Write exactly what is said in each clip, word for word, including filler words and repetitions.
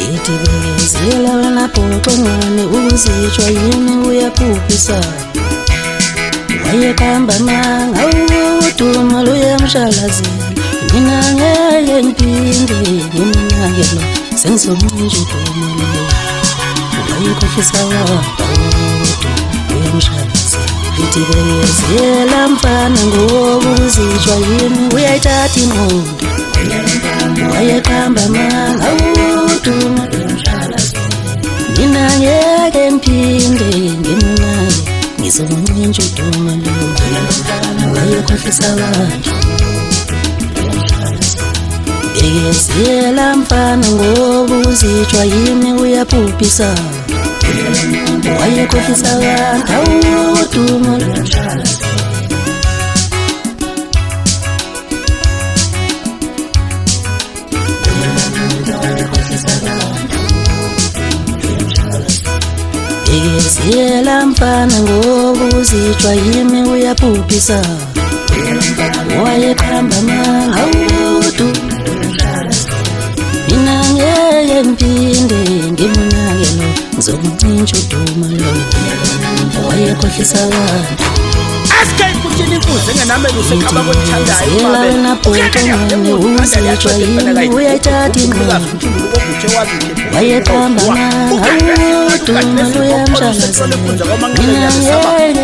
ngithi bekezela wena phoqongane ukuzitshwa yini uyaphuphisa wayeqamba manga uduma luyamshalazela mina ngeke ngiphinde ngimnakelo sengizomunje uduma lo wayekhohlisa wapha uyamshalazela ngithi bekezela mfana ngokuzitshwa yini uyayithatha ingqondo wayeqamba manga uduma mina ngeke ngiphinde ngimnake ngizomunye uduma lo wayekhohlisa abantu bekezela mfana ngokuzitshwa yini uyaphuphisa wayekhohlisa abantu uduma lo bekezela mfana ngokuzitshwa yimi uyaphuphisa wayeqamba manga uduma mina ngeke ngiphinde ngimnakelo ngizomunye uduma lo wayekhohlisa abantu Askay kuthini imfuzo engenameli usekhaba kwethandayo wena phoqongane uzitshwa yini uyayithatha ingqondo wayeqamba manga uduma luyamshalazela mina ngeke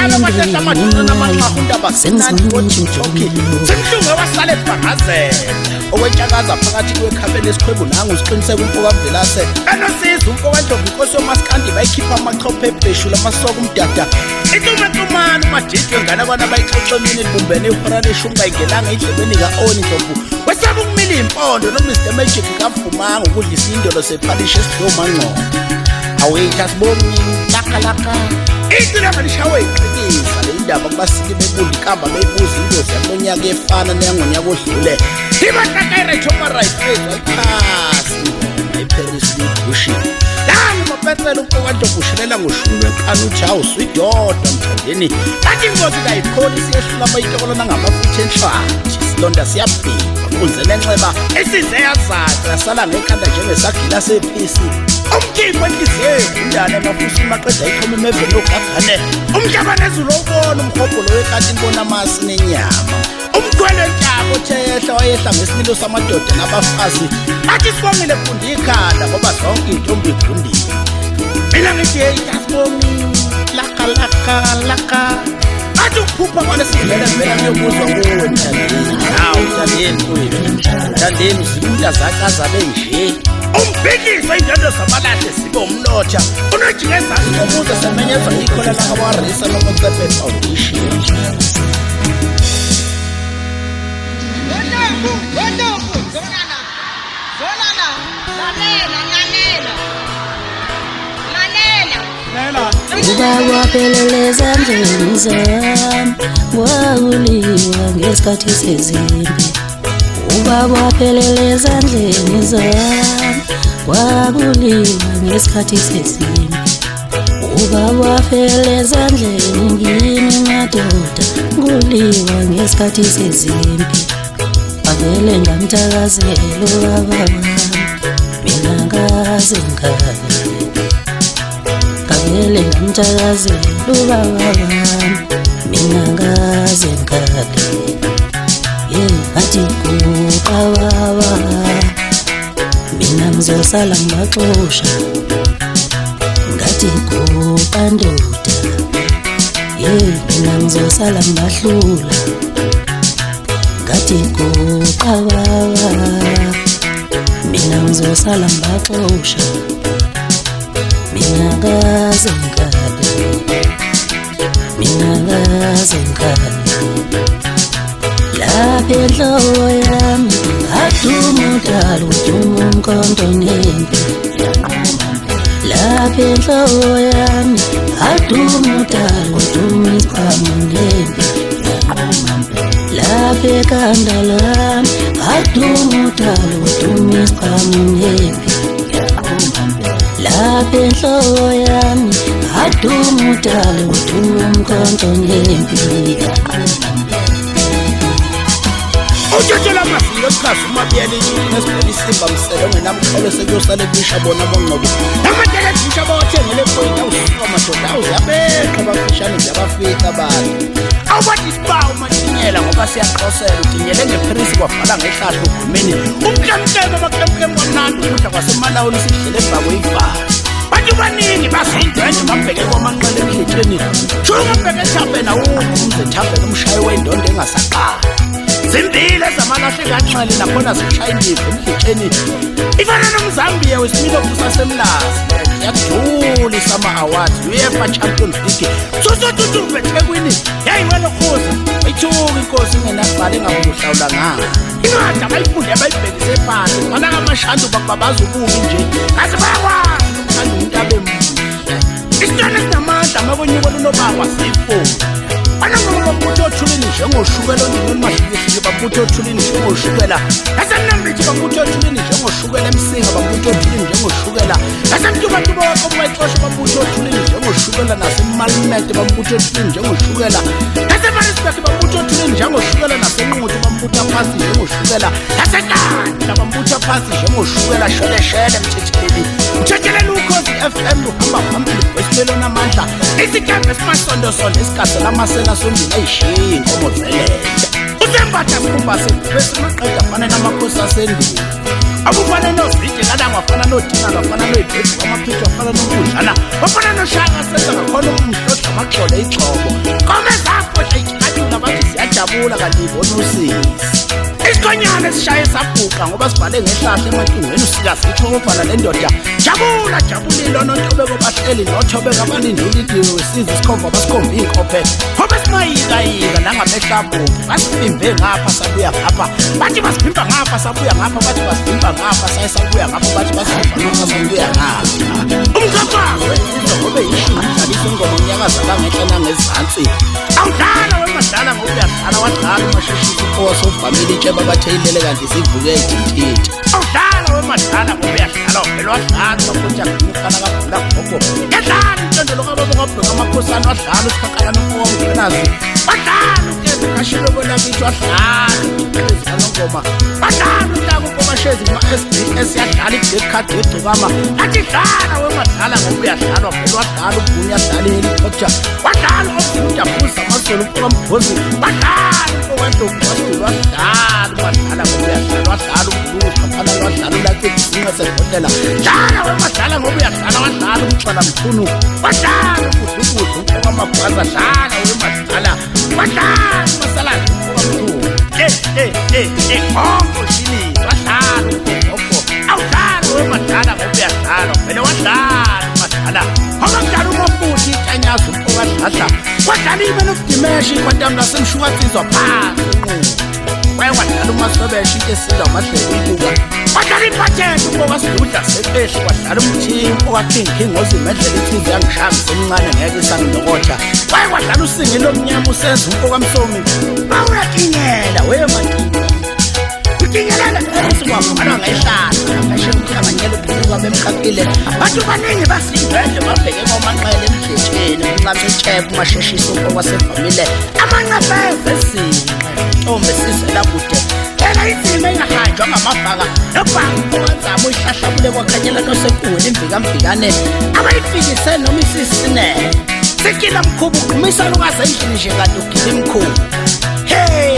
ngiphinde sengizomunye uduma lo Simhlungu wasale ebhangazela okwetshakaza phakathi kwekhapeni lesikhwebu nangu usiqiniseka umfoka Mvelase enosiza umfoka Ndlovu inkosi yoMaskandi bayikhipha amachophe ebheshula amasoko umdada intumantumana umadidwe ngana kwana bayixoxemini libumbene ihora leshumi bayingelanga indlebeni ka-Oni Ndlovu wesaba ukumila impondo no-Mister Magic kavumanga ukudlisa indolo sephalisha esidoma ngqondo awetha sibomni lakalaka itilanga lishawe iqikisa le indaba kubasiki bebuli kamba beyibuza ingozi yamonyaka efana neyangonyaka odlule ibatakairethomaraifeza iphasi eParis libushi lami mapetsela umfoka Ndlovu ushilela ngoshumi lwenkani uthi hawu swidoda mthandeni kanti ingozi kayikhona isiyehlula abayitokolo nangamafutha enhlwathi isilonda siyabhibha kunzele enxeba esize yazaca yasala ngekhanda njengesagila sephisi umkhipho enhliziyo yevundane amafusi maqeda ikhoma emeveni ogagane umhlaba nezulu obona umhobholo wekati mbona amasi nenyama umkhwelo entshaba othehla wayehla ngesimilo samadoda nabafazi athi sibongile funda ikhanda ngoba zonke intombi ifundile mina ngithi hey yasibongi laka laka laka athi ukuphupha kwale sivele vele ngiyobuzwa kuwe mthandeni hawu mthandeni kuyo mthandeni uzimuntu azacaza benje umbhikiso indondo zamalahle sibe umnotha unojikeza ngomuntu semenyezwa ikhola lakawarisa noMotsepe Foundation Wonderful, wonderful. Zonana. Zonana. Lalela, lalela. Lalela. uba wapheleleza endleleni zami wakuliwa ngesikhathi sezimpi uba wapheleleza endleleni zami wakuliwa ngesikhathi sezimpi uba wapheleleza endleleni ngini madoda kuliwa ngesikhathi sezimpi avele ngamthakazela ubaba wami mina ngaze ngale avele ngamthakazela ubaba wami mina ngaze ngale ye athi kuqa baba mina ngizosala ngibaxosha ngathi kuqa ndoda ye mina ngizosala ngibahlula ngathi kuqa baba mina ngizosala ngibaxosha mina ngaze ngale mina ngaze ngale lapha enhloko yami aduma udala uduma umkhonto nempi lapha enhloko yami aduma udala uduma isiqhamu nempi lapha ekhanda lami aduma udala uduma isiqhamu nempi lapha enhloko yami aduma udala uduma umkhonto nempi awutshela amazinyo esikhasi umabiyeli nesibheli isimba msele ongenamkholo sekuyosale bisha bona bongcobo namadele bisha bawathengele point awusuka madoda awuyabeqa bafishane nje abafika abantu awubathi isibawu matinyela ngoba siyaqosela utinyele ngePrince kwavala ngehlahla ugumeni umkemkeme amakemkeme kwamnandi ukudla kwasemalawini sidlele ebhako ivala bathi baningi basindwendwe babheke kwamanqele emhletheni shuka babheke ethambeni awukho umze ethambeni umshaye wendondo engasaqala zimbili ezamalahle kanxele nakhona zishaya indiva emhletheni ifana nomzambiya wesimilo kusasemlazi yakujulisa ama-awards UEFA Champions League susotutu bethekwini yayiwelo khoza ayithuka inkosi ingenabhali engakuhlawula ngayo incwadi abayifunde abayibhekise phansi manaka amashandu bababaza ububi nje kaze bayakwazi ukuthanda umuntu abemuhle isitwana esinamandla amakonyuko lunobakwa siyifoni banangoma bambutho othulini njengoshukela ondingweni mahlukile bambutho othulini njengoshukela nasemnambithi bambutho othulini njengoshukela emsinga bambutho othulini njengoshukela nasemntubantuba wakomwayixosha bambutho othulini njengoshukela nasemalmede bambutho othulini njengoshukela naseMaritzburg bambutho othulini njengoshukela nasenquthi bambutho phansi njengoshukela nasekandla bambutho phansi njengoshukela sholeshele mthetheleli uthetheleli ukhozi F M luhamba phambili wesibelo namandla isikembe esimasondosondo esikasela amasela sondini ayishiyi inkomo zelele usembatha sikhumba sesimaqeda afana namakhosi asendulo abufana nozide kadanga afana nodina afana noyibhedu amaphitho afana nomkudlana afana noshaka senza ngakhona umhlohla amaxolo ixhobo kome zapho ayikhathula bathi siyajabula kanti ibona usisi isikonyane esishaye sabhuqa ngoba sibhale ngehlahla emantungweni usika sitho ubhala lendoda jabula jabulilo noNtobeko bahleli noThobeka abaninduli diwe wesizwe isikhomba basikhomba inkophe ngoba simayika yika nangamehlabo basibimbe ngapha sabuya ngapha bathi basibimba ngapha sabuya ngapha bathi basibimba ngapha sayisabuya ngapha bathi basibimba ngapha sabuya ngapha umkhakhazo izobe yishumi dlalisa ingoma unyakaza ngehla nangezantsi awudlala wemadala ngokuyadlala wadlala umasheshisi owaso family tsheba batheyilele kanti sivuke idintithi awudlala wemadala ngokuyadlala phela wadlala bakhonja ngifana kakhulu gogo yadlala intondolo kababa ngobheka amakhosana wadlala usikhakhala nomfongo nazi wadlala ukeze kashilo bona kithi wadlala izana ngoma wadlala utaka ukomashezi kuma-S B S yadlala i-black card yegcikama athi dlala wemadala ngokuyadlala phela wadlala ubuni yadlala i-helicopter wadlala umfundi abuza amasolo umfokambozi wadlala umfowendlovu wasulu wadlala wadlala ngokuyadlala wadlala umbuluzi bafana wadlala ulakithi isinqa sebhotela dlala wemadala ngokuyadlala wadlala umthwala mkhunu wadlala ukudlukudlu umfokamagwaza dlala wemadala wadlala umasaladi umfokamkhulu eh eh eh eh onko shini wadlala umfogogo awudlala wemadala ngokuyadlala phela wadlala umadala awudlala umafuthi itanyazo umfokahlahla wadlala imene ukudimeshi kwantamla semshukatsizwa phansi unqubo waye wadlala umasobesha into esizwa amadlelo ibuka wadlala ipathenti umfokasidudla sepehli wadlala umthingi umfokakhingking ozimedlela ithizi yangishaya ngisemncane ngeke isangilokotha waye wadlala usingelo omnyama usenza umfokamsomi bawuyakinyela weyemantiba ukinyelela esikwabhalwa ngehlahla ngasho ukuhlanganyela ubuka bemkhakile bathi baningi basindwendwe babheke kwamanqele emhletheni unqathechepha umasheshisa umfokwasevamile amanqaphe esinqe ntombi sizela kude phela izimo engahanjwa ngamabhaka nobhanga umfokanzamo uyihlahlabule kwakhanyela nosekuweni imvikambhikane abayifikise noma isisinele sekila mkhubu kumisa lukaze endlini nje kanti ugila imkhubu hey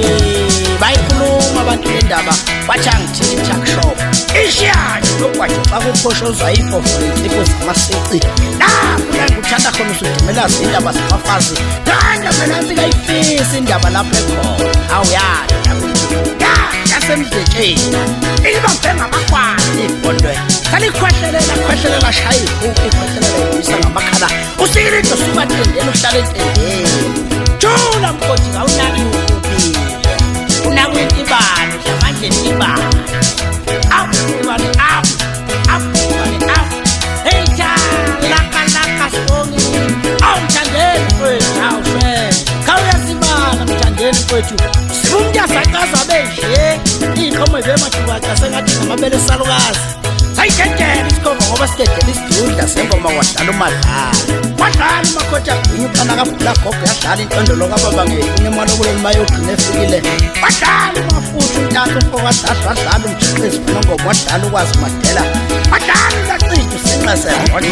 bayikhuluma abantu bendaba bathi angithini i-talkshop ishiyani lokwathi xa kuphoshoza ibhofolo inhlipho zamasici lapho nanguthanda khona usudimela zindaba zabafazi kanti phela sikayifisi indaba lapho ekhona awuyani ya yasemdletsheni ibambe ngamakwani ibhondwe kalikhwehlelela khwehlelela shayi ihuku ikhwehlelela ibuyisa ngamakhala usikile into suka tendeni uhlala entendeni jula mkoti ngawunaki ukuphi unakwentibalo hlamandle ntibalo awubani awu awubani awu hey laka laka songi awu mthandeni kwethu awu shwe khawuyasibala mthandeni kwethu sibumntu yasakaza benje inkomo ivemathubaka sengathi ngamabele salukazi sayidedela isikhomo ngoba sidedela isidudla sengoma wadlala umadlala wadlala umakhothi agwinya uphana kavula gogo yadlala intondolo kababa ngefunye emalobolo limayogcina efikile wadlala umafutha untathu ufokadadla wadlala umjixisi phonongoma wadlala ukwazi madela wadlala ulacido usinxesehono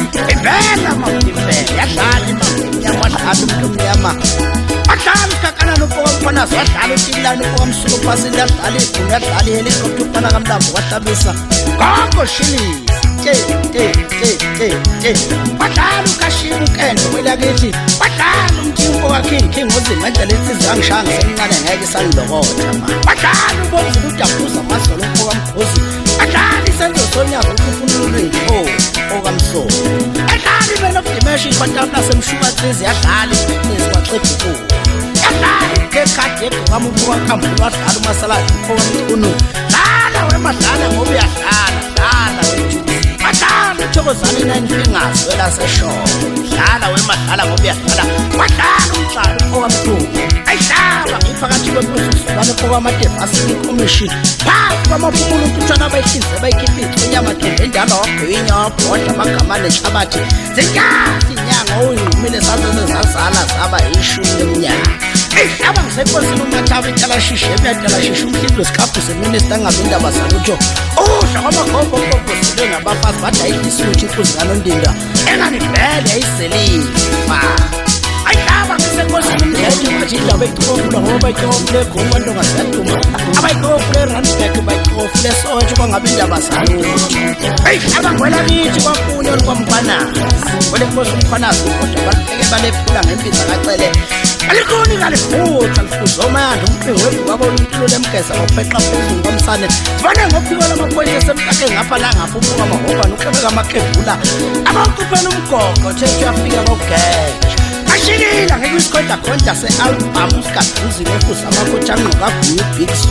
ivela mafimfele yadlala imamnyama wadlala umuntu omnyama wadlala usikakana nofokamkhwanazi wadlala utililani ufokamsuku phasini yadlala iguni yadlala ihelikopta uphana kamlambo wahlabisa gogo shilisa te te te te te wadlala ukashima ukendo kwelakithi wadlala umthimpo kaking king uzima endlela insizwa angishanga semncane ngeke isangilokotha ma wadlala ubomzulu udaphuza amasolo umfokamkhozi wadlala isenzo sonyaka ukufuna oh okamsolo wadlala ibena of ikhontamla semshumatsizi yadlala isiqiniso waqeda ukuwa yadlala ekhadi egqokama ufokakhambula wadlala umasaladi ufokamkhunu dlala wemadlala ngoba uyadlala dlala wejuzi wadlala uthokozane nine fingers wela seshoko dlala wemadlala ngoba uyadlala wadlala umhlalo ufokamkhulu ayidlala ngiphakathi kwempususane ufokamadevasi ikomishini phansi kwamaphumulo untutshana abayihlinze bayikhiphice inyamathembe endala wagwinya wabhoda amagama nehlabathi zinyathi inyanga oyingqumile sazeze zazala zaba yishumi leminyaka ihlaba ngisenkosini umathaba intalashishe emiyatalashishe umhlinzo sikhabhu seminista ngabe indaba salutho udla kwamakhombo okobhosile ngabafazi badayisa isuthi inkuzanondinda enganivele yayiselifa ayidlaba ngisenkosini umthetho bathi indaba eyichofula ngoba bayichofule egoma ntonga ziyaduma abayichofule erandbek bayichofule esotsho kwangabe indaba salutho ayidlaba ngwelakithi kwafunye olukwamkhwanazi kwele nkosi umkhwanazi kodwa balifeke balephula ngempisa kacele alikoni kalifutha lifuzomanda umphingo wethu kwabona impilo lemgeza ngokupheqa phezulu komsane sibane ngophiko lamaphoyisa semhlake ngapha la ngapha umuka amahobha nokuqhubeka amakebhula abawucuphela umgogo thethu yafika kogeja ashilila ngeke isikhonda khonda se-album usikaduzi nefuza amakhothi anqoka agunya ubigsu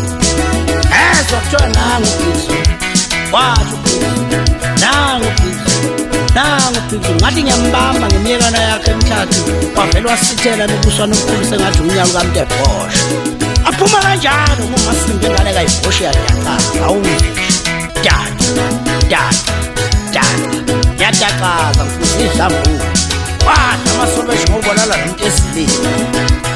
ezo kuthiwa nangu ubigsu wathi ubigsu nangu ubigsu nangu ubigsu ngathi ngiyambamba ngemiyekana yakhe emithathu wavele wasithela nobuswana obukhulu sengathi unyalo kamntebhosha aphuma kanjalo ngomasimbi engane kayibhosha yadakaza awuzisho dada dada dada yadakaza ngifuzile idlambulo wadla amasobesho ngobonala nomuntu esilile